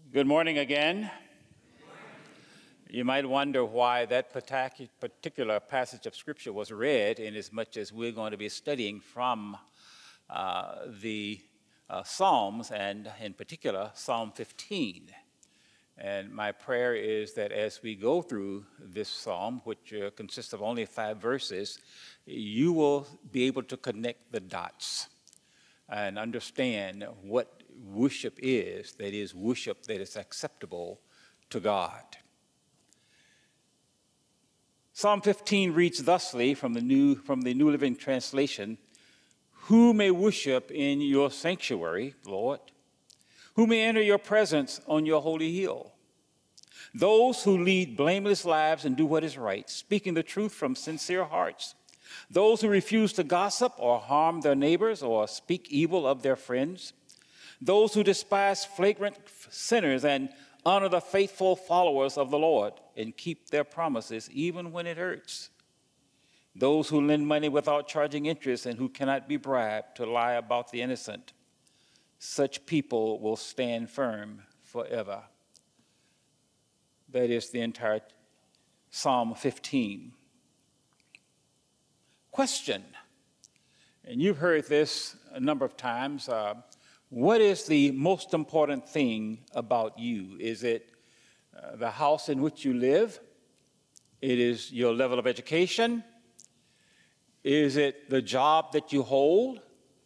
Good morning again. You might wonder why that particular passage of Scripture was read, inasmuch as we're going to be studying from the Psalms, and in particular, Psalm 15. And my prayer is that as we go through this psalm, which consists of only 5 verses, you will be able to connect the dots and understand what worship is, that is, worship that is acceptable to God. Psalm 15 reads thusly from the New Living Translation: "Who may worship in your sanctuary, Lord? Who may enter your presence on your holy hill? Those who lead blameless lives and do what is right, speaking the truth from sincere hearts. Those who refuse to gossip or harm their neighbors or speak evil of their friends. Those who despise flagrant sinners and honor the faithful followers of the Lord and keep their promises even when it hurts. Those who lend money without charging interest and who cannot be bribed to lie about the innocent. Such people will stand firm forever." That is the entire Psalm 15. Question, and you've heard this a number of times, what is the most important thing about you? Is it the house in which you live? It is your level of education? Is it the job that you hold?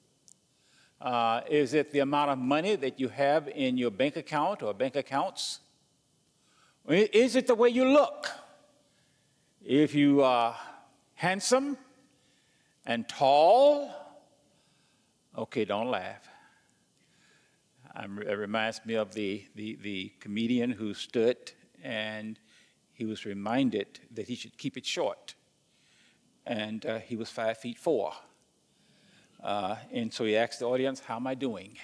Is it the amount of money that you have in your bank account or bank accounts? Is it the way you look? If you are handsome and tall, okay, don't laugh. It reminds me of the comedian who stood and he was reminded that he should keep it short. And he was 5'4". And so he asked the audience, "How am I doing?"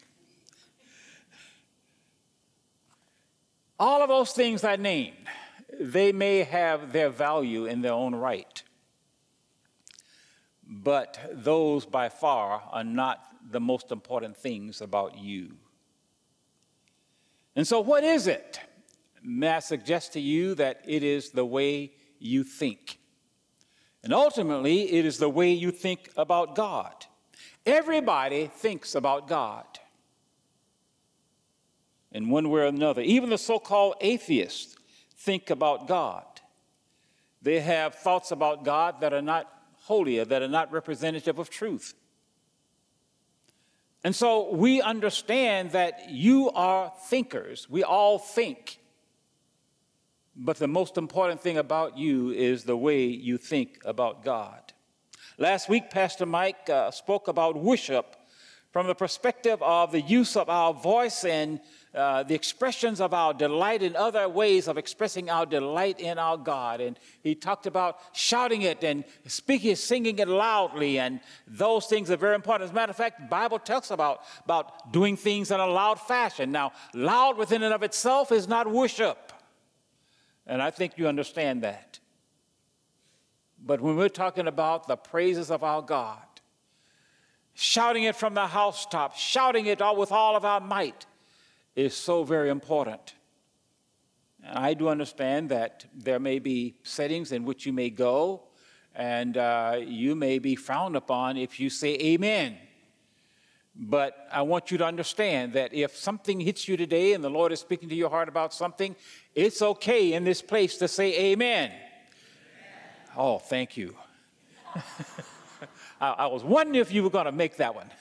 All of those things I named, they may have their value in their own right, but those by far are not the most important things about you. And so what is it? May I suggest to you that it is the way you think. And ultimately, it is the way you think about God. Everybody thinks about God in one way or another. Even the so-called atheists think about God. They have thoughts about God that are not holy, or that are not representative of truth. And so we understand that you are thinkers. We all think. But the most important thing about you is the way you think about God. Last week, Pastor Mike spoke about worship from the perspective of the use of our voice and the expressions of our delight and other ways of expressing our delight in our God. And he talked about shouting it and singing it loudly, and those things are very important. As a matter of fact, the Bible talks about doing things in a loud fashion. Now, loud within and of itself is not worship, and I think you understand that. But when we're talking about the praises of our God, shouting it from the housetop, shouting it with all of our might, is so very important. And I do understand that there may be settings in which you may go, and you may be frowned upon if you say amen. But I want you to understand that if something hits you today and the Lord is speaking to your heart about something, it's okay in this place to say amen. Oh, thank you. I was wondering if you were going to make that one.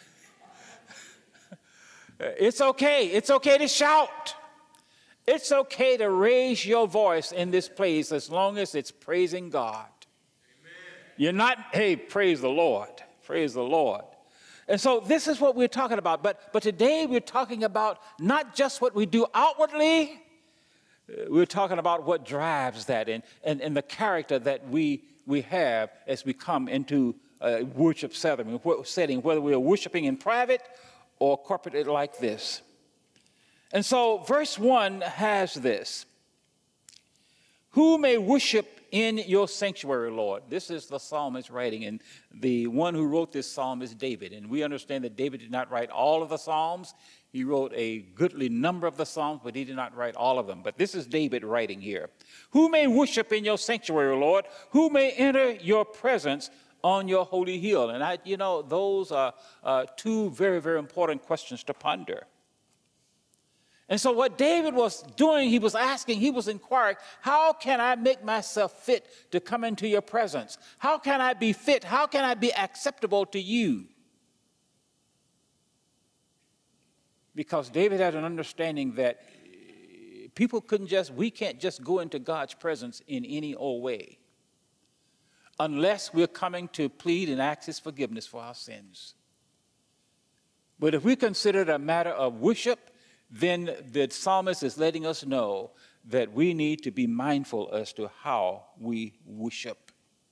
It's okay. It's okay to shout. It's okay to raise your voice in this place as long as it's praising God. Amen. You're not, hey, praise the Lord. Praise the Lord. And so this is what we're talking about. But today we're talking about not just what we do outwardly. We're talking about what drives that and the character that we have as we come into a worship setting, whether we are worshiping in private or corporately like this. And so verse 1 has this: "Who may worship in your sanctuary, Lord. This is the psalmist writing, and the one who wrote this psalm is David. And we understand that David did not write all of the psalms. He wrote a goodly number of the psalms, but he did not write all of them. But this is David writing here. Who may worship in your sanctuary, Lord? Who may enter your presence on your holy hill? And those are two very, very important questions to ponder. And so what David was doing, he was asking, he was inquiring, how can I make myself fit to come into your presence? How can I be fit? How can I be acceptable to you? Because David had an understanding that we can't just go into God's presence in any old way unless we're coming to plead and ask his forgiveness for our sins. But if we consider it a matter of worship, then the psalmist is letting us know that we need to be mindful as to how we worship.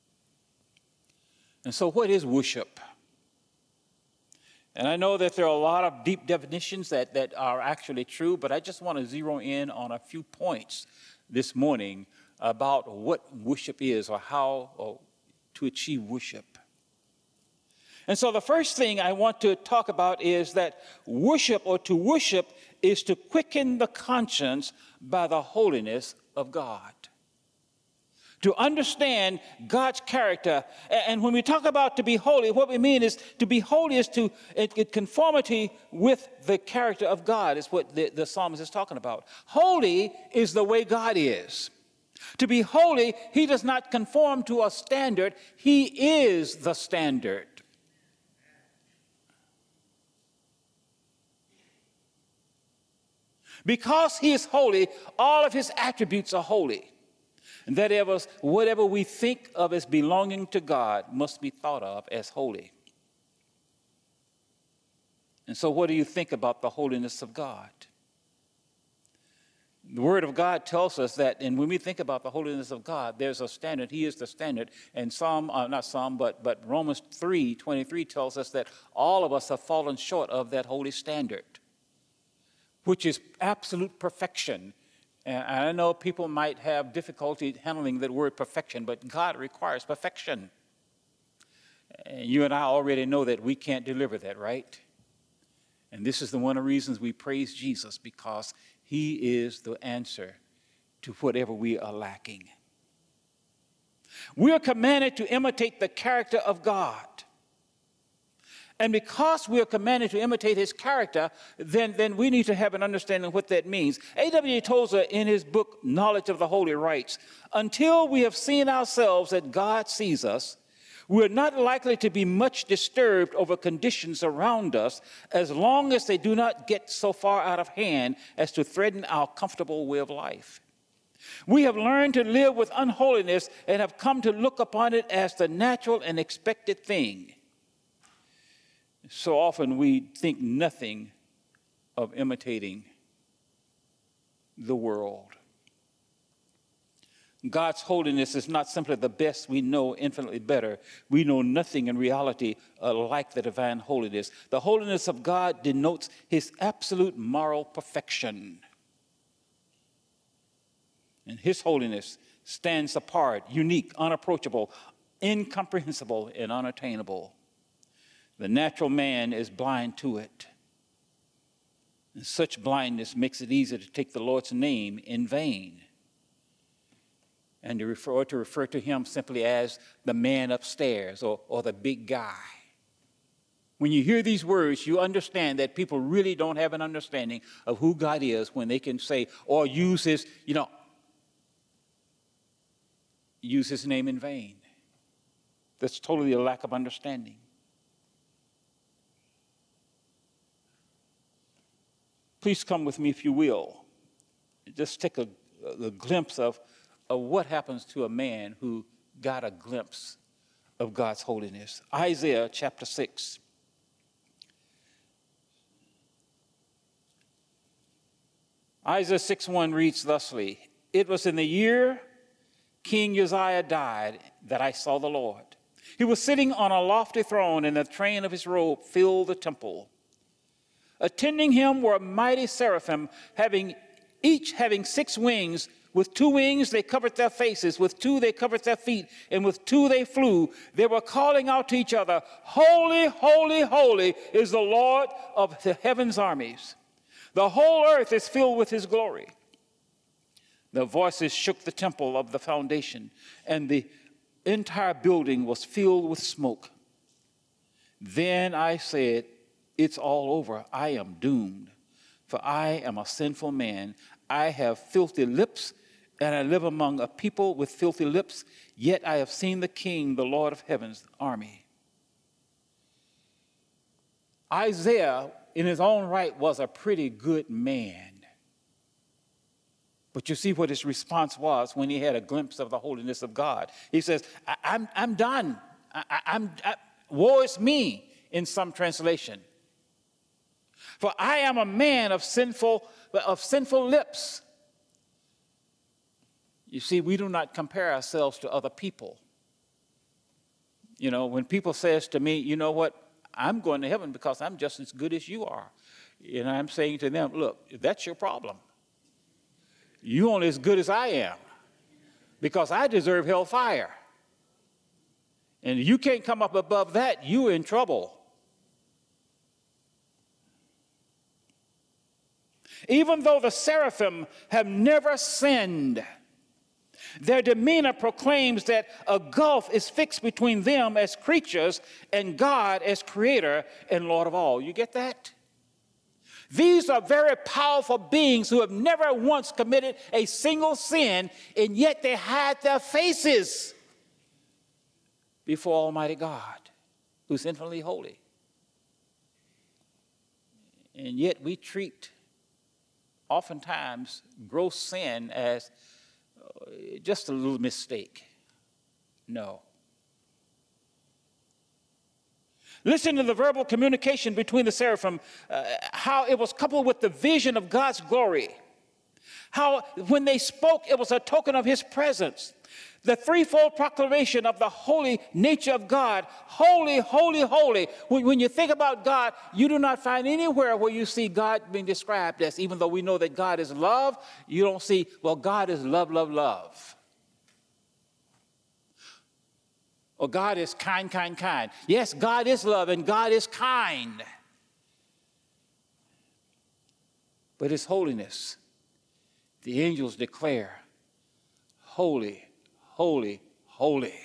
And so what is worship? And I know that there are a lot of deep definitions that are actually true, but I just want to zero in on a few points this morning about what worship is or how to achieve worship. And so the first thing I want to talk about is that worship, or to worship, is to quicken the conscience by the holiness of God. To understand God's character. And when we talk about to be holy, what we mean is to be holy is to in conformity with the character of God, is what the psalmist is talking about. Holy is the way God is. To be holy, he does not conform to a standard. He is the standard. Because he is holy, all of his attributes are holy. And that whatever we think of as belonging to God must be thought of as holy. And so what do you think about the holiness of God? The Word of God tells us that, and when we think about the holiness of God, there's a standard. He is the standard. And but Romans 3:23 tells us that all of us have fallen short of that holy standard, which is absolute perfection. And I know people might have difficulty handling that word perfection, but God requires perfection. And you and I already know that we can't deliver that, right? And this is one of the reasons we praise Jesus, because he is the answer to whatever we are lacking. We are commanded to imitate the character of God. And because we are commanded to imitate his character, then we need to have an understanding of what that means. A.W. Tozer, in his book, Knowledge of the Holy, writes, until we have seen ourselves as God sees us, we're not likely to be much disturbed over conditions around us as long as they do not get so far out of hand as to threaten our comfortable way of life. We have learned to live with unholiness and have come to look upon it as the natural and expected thing. So often we think nothing of imitating the world. God's holiness is not simply the best. We know infinitely better. We know nothing in reality like the divine holiness. The holiness of God denotes his absolute moral perfection. And his holiness stands apart, unique, unapproachable, incomprehensible, and unattainable. The natural man is blind to it. And such blindness makes it easy to take the Lord's name in vain and to refer to him simply as the man upstairs or the big guy. When you hear these words, you understand that people really don't have an understanding of who God is when they can say or use his name in vain. That's totally a lack of understanding. Please come with me, if you will. Just take a glimpse of what happens to a man who got a glimpse of God's holiness. Isaiah chapter 6. Isaiah 6:1 reads thusly, it was in the year King Uzziah died that I saw the Lord. He was sitting on a lofty throne, and the train of his robe filled the temple. Attending him were mighty seraphim, each having 6 wings. With 2 wings they covered their faces, with 2 they covered their feet, and with 2 they flew. They were calling out to each other, "Holy, holy, holy is the Lord of the heaven's armies. The whole earth is filled with his glory." Their voices shook the temple of the foundation, and the entire building was filled with smoke. Then I said, "It's all over. I am doomed, for I am a sinful man. I have filthy lips, and I live among a people with filthy lips, yet I have seen the King, the Lord of heaven's army." Isaiah, in his own right, was a pretty good man. But you see what his response was when he had a glimpse of the holiness of God. He says, I'm done. Woe is me, in some translation. For I am a man of sinful lips. You see, we do not compare ourselves to other people. You know, when people says to me, "You know what, I'm going to heaven because I'm just as good as you are." And I'm saying to them, "Look, that's your problem. You're only as good as I am, because I deserve hellfire. And you can't come up above that, you're in trouble." Even though the seraphim have never sinned, their demeanor proclaims that a gulf is fixed between them as creatures and God as creator and Lord of all. You get that? These are very powerful beings who have never once committed a single sin, and yet they hide their faces before Almighty God, who's infinitely holy. And yet we treat, oftentimes, gross sin as just a little mistake. No. Listen to the verbal communication between the seraphim, how it was coupled with the vision of God's glory. How when they spoke, it was a token of his presence. The threefold proclamation of the holy nature of God. Holy, holy, holy. When you think about God, you do not find anywhere where you see God being described as, even though we know that God is love, you don't see, well, God is love, love, love. Or God is kind, kind, kind. Yes, God is love and God is kind. But his holiness, the angels declare, holy, holy, holy.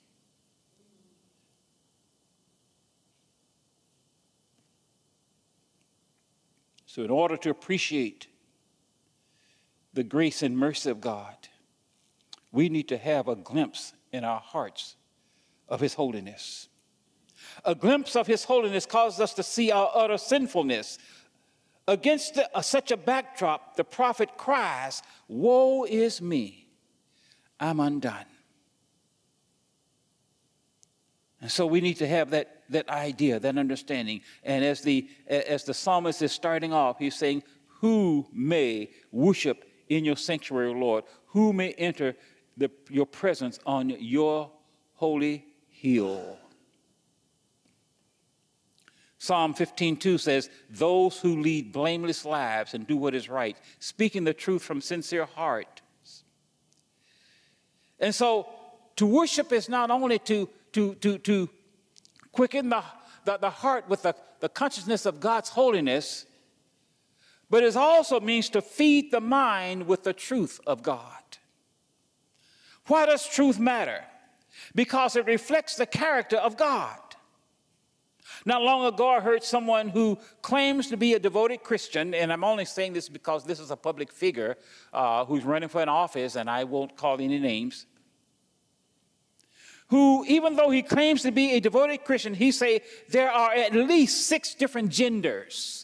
So in order to appreciate the grace and mercy of God, we need to have a glimpse in our hearts of his holiness. A glimpse of his holiness causes us to see our utter sinfulness. Against such a backdrop, the prophet cries, "Woe is me, I'm undone." And so we need to have that idea, that understanding. And as the psalmist is starting off, he's saying, "Who may worship in your sanctuary, Lord? Who may enter your presence on your holy hill?" Psalm 15:2 says, "Those who lead blameless lives and do what is right, speaking the truth from sincere hearts." And so to worship is not only to quicken the heart with the consciousness of God's holiness, but it also means to feed the mind with the truth of God. Why does truth matter? Because it reflects the character of God. Not long ago, I heard someone who claims to be a devoted Christian, and I'm only saying this because this is a public figure who's running for an office, and I won't call any names, who, even though he claims to be a devoted Christian, he say there are at least 6 different genders.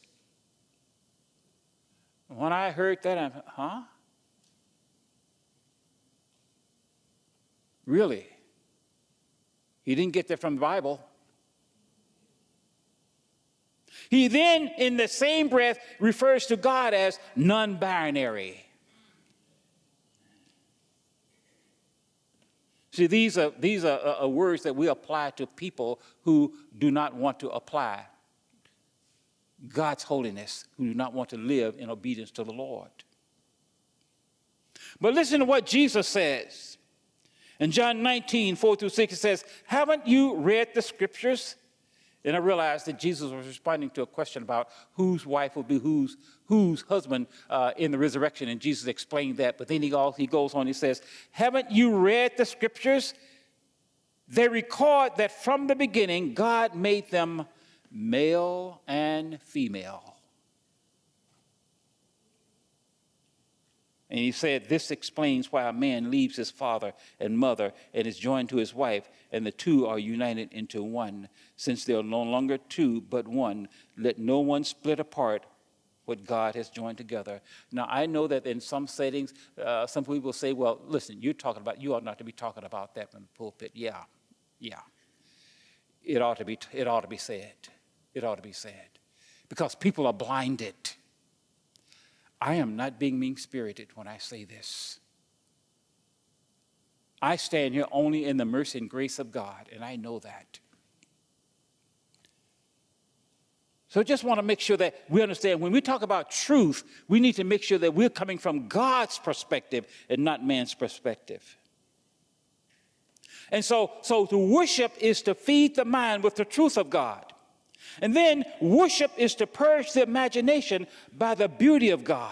When I heard that, I thought, huh? Really? He didn't get that from the Bible. He then, in the same breath, refers to God as non-binary. See, these are words that we apply to people who do not want to apply God's holiness, who do not want to live in obedience to the Lord. But listen to what Jesus says. In John 19, 4-6, it says, haven't you read the scriptures? And I realized that Jesus was responding to a question about whose wife will be whose husband in the resurrection, and Jesus explained that. But then he goes on, he says, haven't you read the scriptures? They record that from the beginning, God made them male and female. And he said, this explains why a man leaves his father and mother and is joined to his wife, and the two are united into one. Since they are no longer two, but one, let no one split apart what God has joined together. Now, I know that in some settings, some people say, well, listen, you ought not to be talking about that from the pulpit. Yeah. It ought to be said. It ought to be said. Because people are blinded. I am not being mean-spirited when I say this. I stand here only in the mercy and grace of God, and I know that. So I just want to make sure that we understand when we talk about truth, we need to make sure that we're coming from God's perspective and not man's perspective. And so to worship is to feed the mind with the truth of God. And then worship is to purge the imagination by the beauty of God.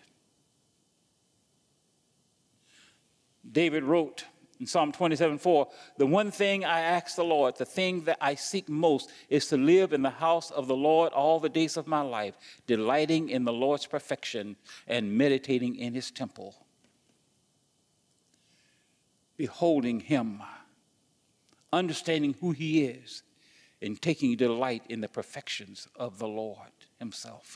David wrote in Psalm 27:4, the one thing I ask the Lord, the thing that I seek most, is to live in the house of the Lord all the days of my life, delighting in the Lord's perfection and meditating in his temple. Beholding him, understanding who he is, and taking delight in the perfections of the Lord himself.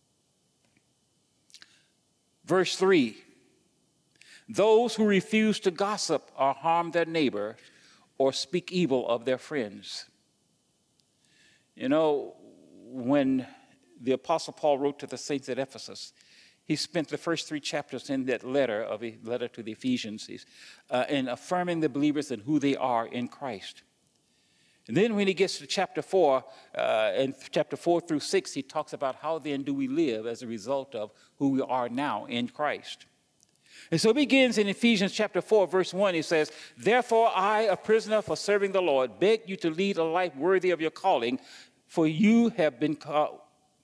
Verse 3, those who refuse to gossip or harm their neighbor or speak evil of their friends. You know, when the Apostle Paul wrote to the saints at Ephesus, he spent the first 3 chapters in that letter to the Ephesians in affirming the believers and who they are in Christ. And then when he gets to chapter 4, and chapter 4-6, he talks about how then do we live as a result of who we are now in Christ. And so it begins in Ephesians chapter 4, verse 1. He says, therefore I, a prisoner for serving the Lord, beg you to lead a life worthy of your calling, for you have been called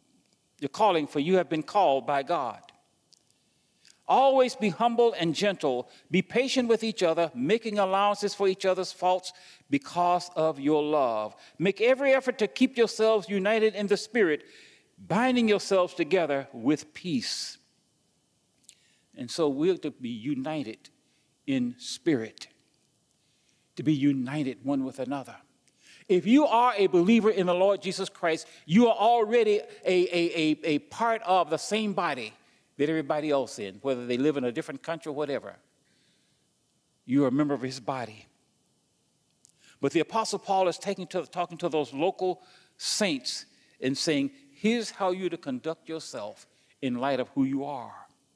by God. Always be humble and gentle. Be patient with each other, making allowances for each other's faults because of your love. Make every effort to keep yourselves united in the Spirit, binding yourselves together with peace. And so we're to be united in spirit, to be united one with another. If you are a believer in the Lord Jesus Christ, you are already a part of the same body that everybody else in, whether they live in a different country or whatever. You are a member of his body. But the Apostle Paul is talking to those local saints and saying, here's how you're to conduct yourself in light of who you are.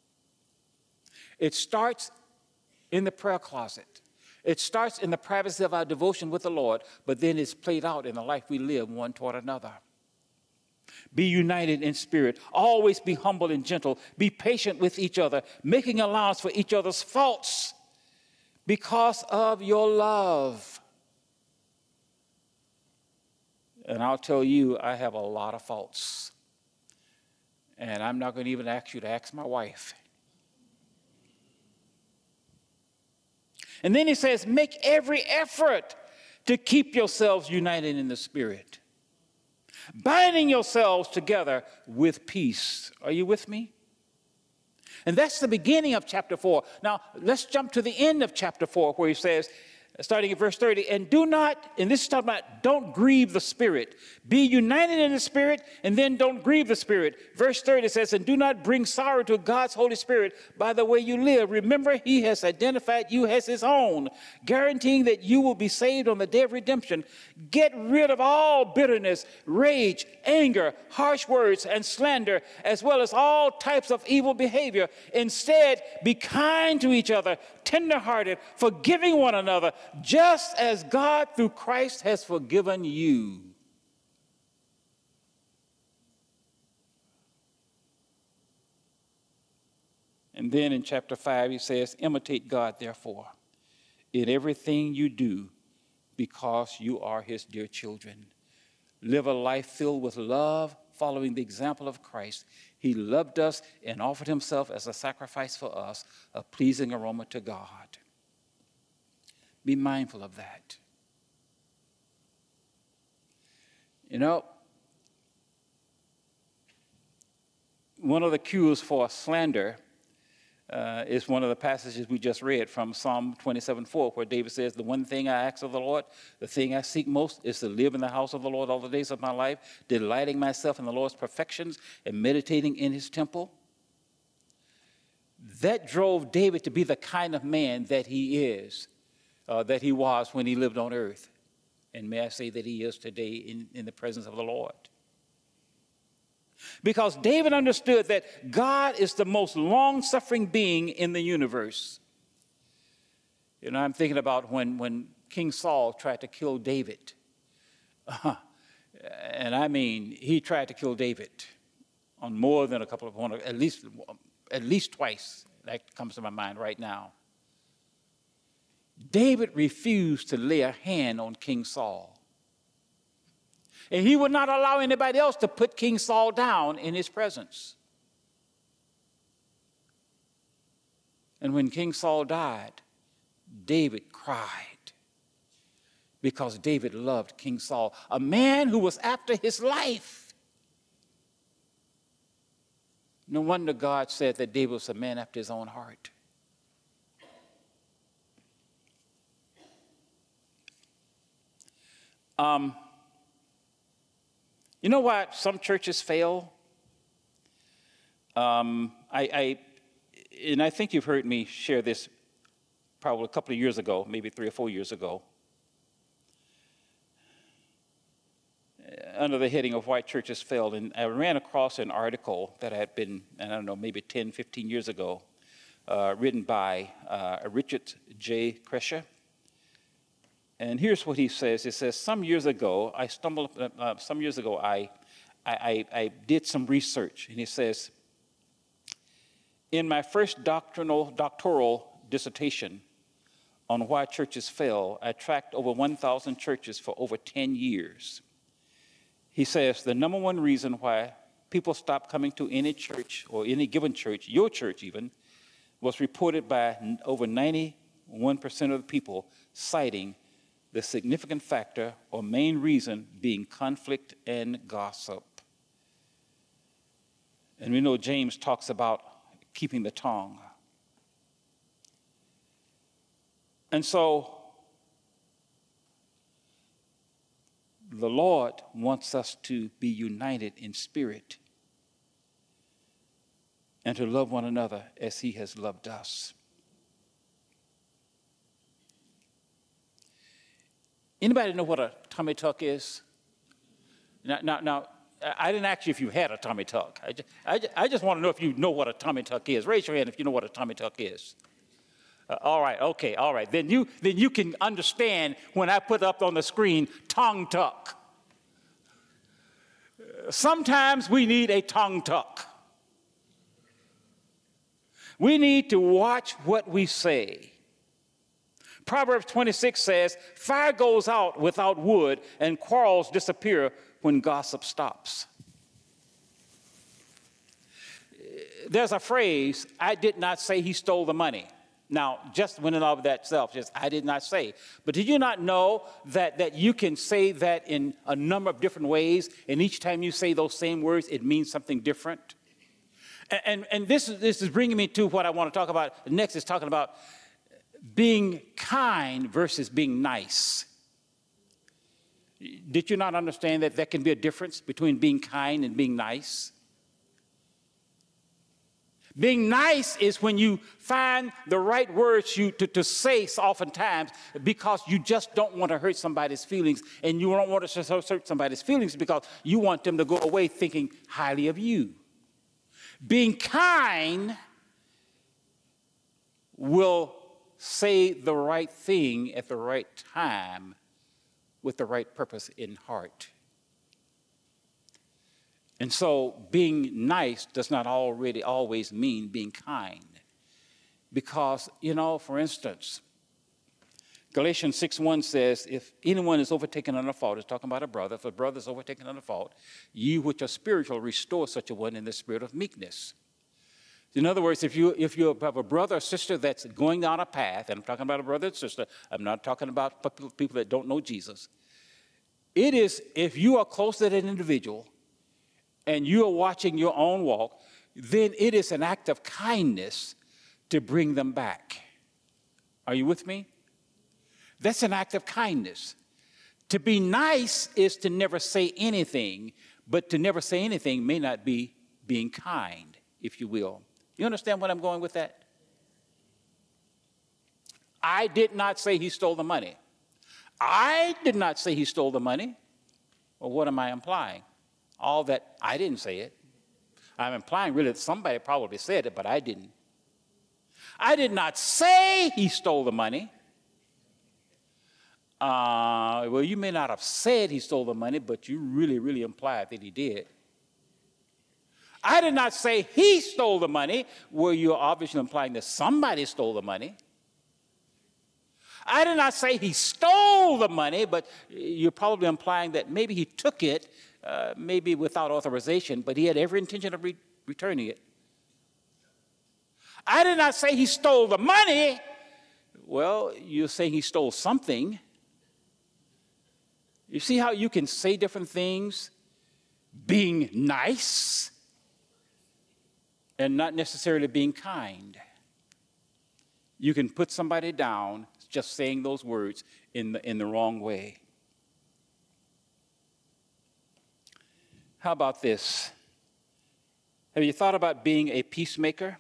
It starts in the prayer closet. It starts in the privacy of our devotion with the Lord, but then it's played out in the life we live one toward another. Be united in spirit. Always be humble and gentle. Be patient with each other, making allowance for each other's faults because of your love. And I'll tell you, I have a lot of faults. And I'm not going to even ask you to ask my wife. And then he says, make every effort to keep yourselves united in the Spirit, binding yourselves together with peace. Are you with me? And that's the beginning of chapter 4. Now, let's jump to the end of chapter 4 where he says, starting at verse 30, and this is talking about don't grieve the Spirit. Be united in the Spirit, and then don't grieve the Spirit. Verse 30 says, and do not bring sorrow to God's Holy Spirit by the way you live. Remember, he has identified you as his own, guaranteeing that you will be saved on the day of redemption. Get rid of all bitterness, rage, anger, harsh words, and slander, as well as all types of evil behavior. Instead, be kind to each other, tenderhearted, forgiving one another, just as God through Christ has forgiven you. And then in chapter 5, he says, imitate God, therefore, in everything you do, because you are his dear children. Live a life filled with love, following the example of Christ. He loved us and offered himself as a sacrifice for us, a pleasing aroma to God. Be mindful of that. You know, one of the cues for slander is one of the passages we just read from Psalm 27:4, where David says, the one thing I ask of the Lord, the thing I seek most, is to live in the house of the Lord all the days of my life, delighting myself in the Lord's perfections and meditating in his temple. That drove David to be the kind of man that he is, that he was when he lived on earth. And may I say that he is today in the presence of the Lord. Because David understood that God is the most long-suffering being in the universe. You know, I'm thinking about when King Saul tried to kill David. And I mean, he tried to kill David on more than a couple of, at least twice. That comes to my mind right now. David refused to lay a hand on King Saul. And he would not allow anybody else to put King Saul down in his presence. And when King Saul died, David cried because David loved King Saul, a man who was after his life. No wonder God said that David was a man after his own heart. You know why some churches fail? And I think you've heard me share this probably a couple of years ago, maybe 3 or 4 years ago, under the heading of Why Churches Failed. And I ran across an article that had been, I don't know, maybe 10, 15 years ago, written by Richard J. Kresher. And here's what he says. It says, some years ago, I did some research. And he says, in my first doctoral dissertation on why churches fail, I tracked over 1,000 churches for over 10 years. He says, the number one reason why people stopped coming to any church, or any given church, your church even, was reported by over 91% of the people, citing the significant factor or main reason being conflict and gossip. And we know James talks about keeping the tongue. And so the Lord wants us to be united in spirit and to love one another as he has loved us. Anybody know what a tummy tuck is? Now, I didn't ask you if you had a tummy tuck. I just want to know if you know what a tummy tuck is. Raise your hand if you know what a tummy tuck is. All right, okay, all right. Then you can understand when I put up on the screen, tongue tuck. Sometimes we need a tongue tuck. We need to watch what we say. Proverbs 26 says, fire goes out without wood, and quarrels disappear when gossip stops. There's a phrase, I did not say he stole the money. Now, just when and of that self, just I did not say. But did you not know that you can say that in a number of different ways, and each time you say those same words, it means something different? And this is bringing me to what I want to talk about. Next is talking about being kind versus being nice. Did you not understand that there can be a difference between being kind and being nice? Being nice is when you find the right words to say oftentimes because you just don't want to hurt somebody's feelings, and you don't want to hurt somebody's feelings because you want them to go away thinking highly of you. Being kind will say the right thing at the right time with the right purpose in heart. And so being nice does not always mean being kind. Because, for instance, Galatians 6:1 says, if anyone is overtaken under fault, it's talking about a brother, if a brother is overtaken under fault, you which are spiritual restore such a one in the spirit of meekness. In other words, if you have a brother or sister that's going down a path, and I'm talking about a brother and sister, I'm not talking about people that don't know Jesus. It is, if you are close to that individual and you are watching your own walk, then it is an act of kindness to bring them back. Are you with me? That's an act of kindness. To be nice is to never say anything, but to never say anything may not be being kind, if you will. You understand what I'm going with that? I did not say he stole the money. I did not say he stole the money. Well, what am I implying? All that, I didn't say it. I'm implying really that somebody probably said it, but I didn't. I did not say he stole the money. Well, you may not have said he stole the money, but you really, really implied that he did. I did not say he stole the money, where you're obviously implying that somebody stole the money. I did not say he stole the money, but you're probably implying that maybe he took it, maybe without authorization, but he had every intention of returning it. I did not say he stole the money. Well, you're saying he stole something. You see how you can say different things being nice and not necessarily being kind. You can put somebody down just saying those words in the wrong way. How about this? Have you thought about being a peacemaker?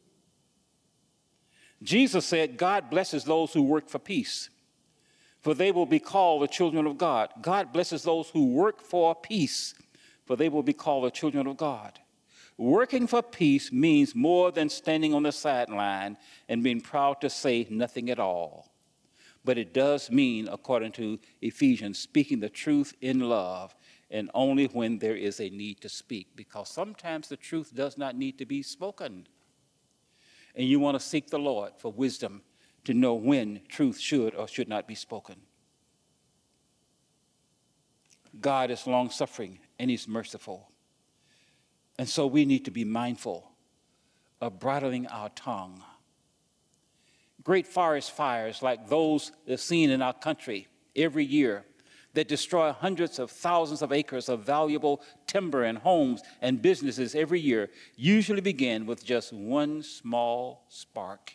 Jesus said, God blesses those who work for peace, for they will be called the children of God. God blesses those who work for peace, for they will be called the children of God. Working for peace means more than standing on the sideline and being proud to say nothing at all. But it does mean, according to Ephesians, speaking the truth in love, and only when there is a need to speak, because sometimes the truth does not need to be spoken. And you want to seek the Lord for wisdom to know when truth should or should not be spoken. God is long-suffering and he's merciful. And so we need to be mindful of bridling our tongue. Great forest fires like those that are seen in our country every year that destroy hundreds of thousands of acres of valuable timber and homes and businesses every year usually begin with just one small spark.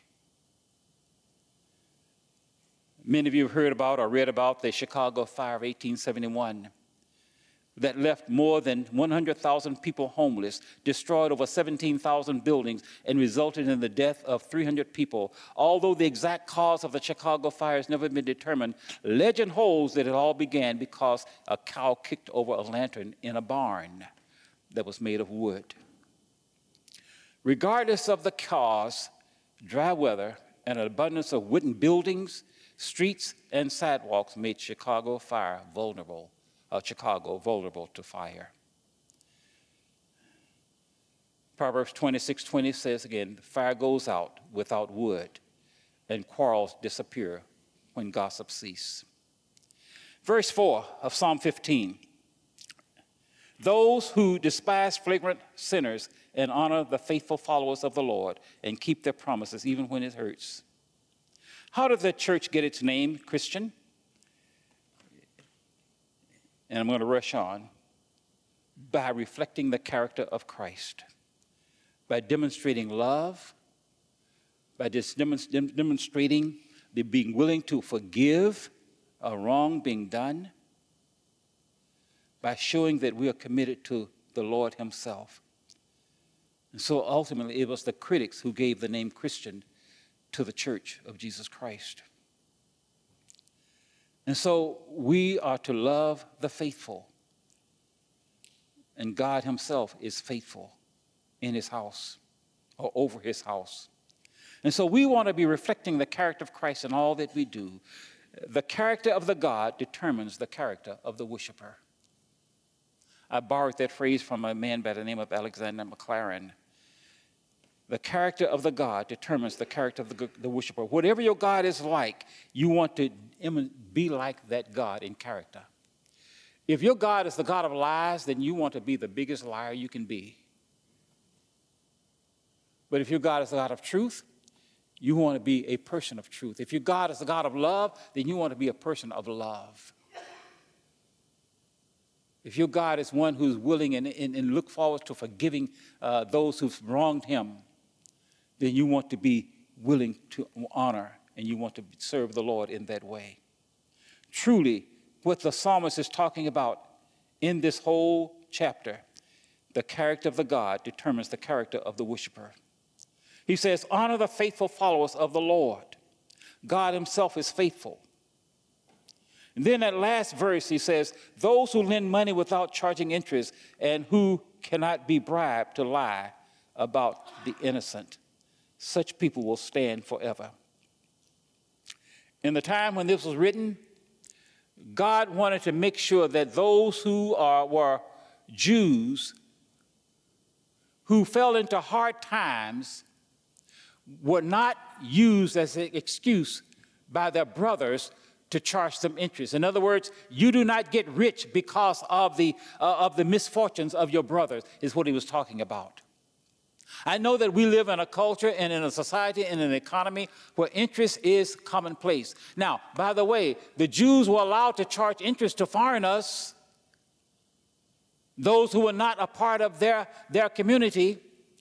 Many of you have heard about or read about the Chicago Fire of 1871 that left more than 100,000 people homeless, destroyed over 17,000 buildings, and resulted in the death of 300 people. Although the exact cause of the Chicago fire has never been determined, legend holds that it all began because a cow kicked over a lantern in a barn that was made of wood. Regardless of the cause, dry weather and an abundance of wooden buildings, streets, and sidewalks made Chicago vulnerable to fire. Proverbs 26:20 says again, the fire goes out without wood, and quarrels disappear when gossip cease. Verse 4 of Psalm 15, those who despise flagrant sinners and honor the faithful followers of the Lord and keep their promises even when it hurts. How did the church get its name, Christian? And I'm going to rush on. By reflecting the character of Christ, by demonstrating love, by just demonstrating the being willing to forgive a wrong being done, by showing that we are committed to the Lord himself. And so ultimately it was the critics who gave the name Christian to the Church of Jesus Christ. And so we are to love the faithful. And God himself is faithful in his house or over his house. And so we want to be reflecting the character of Christ in all that we do. The character of the God determines the character of the worshiper. I borrowed that phrase from a man by the name of Alexander Maclaren. The character of the God determines the character of the worshiper. Whatever your God is like, you want to be like that God in character. If your God is the God of lies, then you want to be the biggest liar you can be. But if your God is the God of truth, you want to be a person of truth. If your God is the God of love, then you want to be a person of love. If your God is one who's willing and look forward to forgiving those who've wronged him, then you want to be willing to honor and you want to serve the Lord in that way. Truly, what the psalmist is talking about in this whole chapter, the character of the God determines the character of the worshiper. He says, honor the faithful followers of the Lord. God himself is faithful. And then that last verse, he says, those who lend money without charging interest and who cannot be bribed to lie about the innocent, such people will stand forever. In the time when this was written, God wanted to make sure that those who were Jews who fell into hard times were not used as an excuse by their brothers to charge them interest. In other words, you do not get rich because of the misfortunes of your brothers, is what he was talking about. I know that we live in a culture and in a society and an economy where interest is commonplace. Now, by the way, the Jews were allowed to charge interest to foreigners, those who were not a part of their community.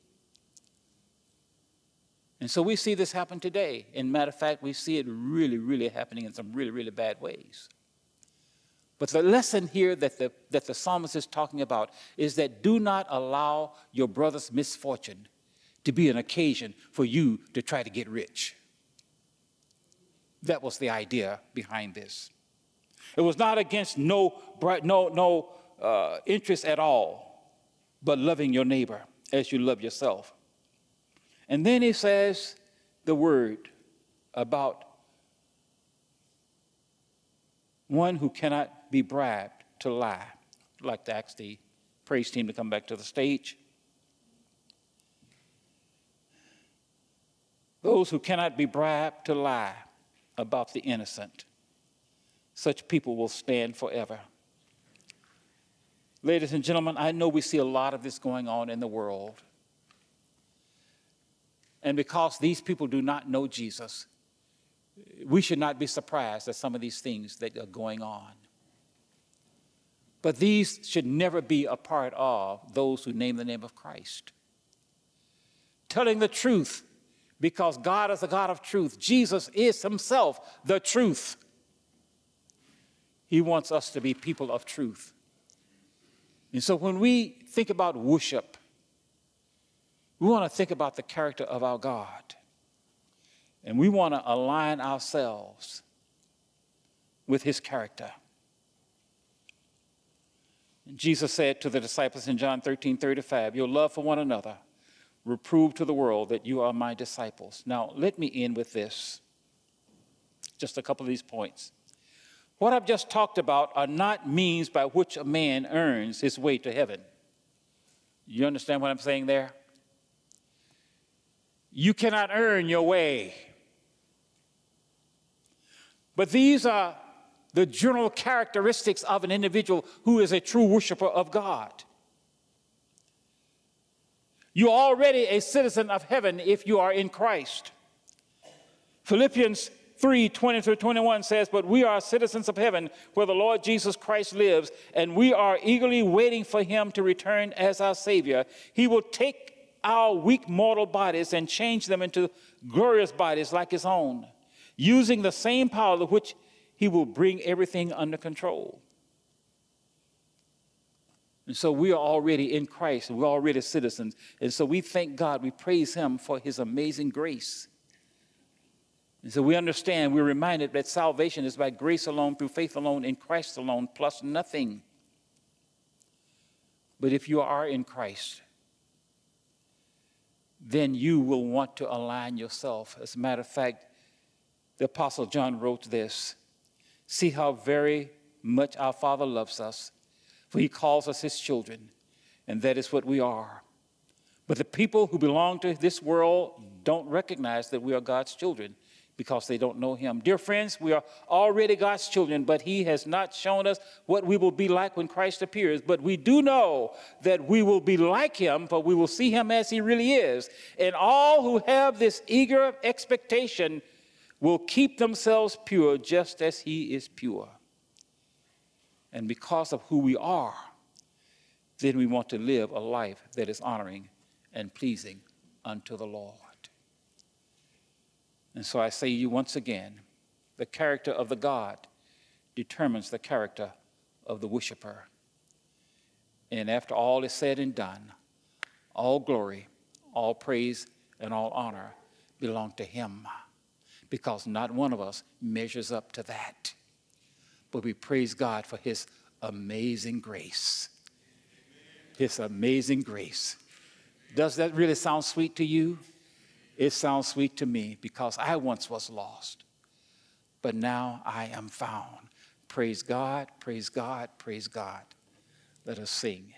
And so we see this happen today. In matter of fact, we see it really, really happening in some really, really bad ways. But the lesson here that the psalmist is talking about is that do not allow your brother's misfortune to be an occasion for you to try to get rich. That was the idea behind this. It was not against no interest at all, but loving your neighbor as you love yourself. And then he says the word about one who cannot be bribed to lie. I'd like to ask the praise team to come back to the stage. Those who cannot be bribed to lie about the innocent, such people will stand forever. Ladies and gentlemen, I know we see a lot of this going on in the world. And because these people do not know Jesus, we should not be surprised at some of these things that are going on. But these should never be a part of those who name the name of Christ. Telling the truth, because God is a God of truth. Jesus is himself the truth. He wants us to be people of truth. And so when we think about worship, we want to think about the character of our God. And we want to align ourselves with his character. And Jesus said to the disciples in John 13:35, your love for one another will prove to the world that you are my disciples. Now, let me end with this. Just a couple of these points. What I've just talked about are not means by which a man earns his way to heaven. You understand what I'm saying there? You cannot earn your way. But these are the general characteristics of an individual who is a true worshiper of God. You're already a citizen of heaven if you are in Christ. Philippians 3:20-21 says, but we are citizens of heaven where the Lord Jesus Christ lives, and we are eagerly waiting for him to return as our Savior. He will take our weak mortal bodies and change them into glorious bodies like his own, using the same power with which he will bring everything under control. And so we are already in Christ, and we're already citizens. And so we thank God, we praise him for his amazing grace. And so we understand, we're reminded that salvation is by grace alone, through faith alone, in Christ alone, plus nothing. But if you are in Christ, then you will want to align yourself. As a matter of fact, the Apostle John wrote this, see how very much our Father loves us, for he calls us his children, and that is what we are. But the people who belong to this world don't recognize that we are God's children because they don't know him. Dear friends, we are already God's children, but he has not shown us what we will be like when Christ appears. But we do know that we will be like him, for we will see him as he really is. And all who have this eager expectation will keep themselves pure just as he is pure. And because of who we are, then we want to live a life that is honoring and pleasing unto the Lord. And so I say to you once again, the character of the God determines the character of the worshiper. And after all is said and done, all glory, all praise, and all honor belong to him, because not one of us measures up to that. But we praise God for his amazing grace. His amazing grace. Does that really sound sweet to you? It sounds sweet to me, because I once was lost, but now I am found. Praise God, praise God, praise God. Let us sing.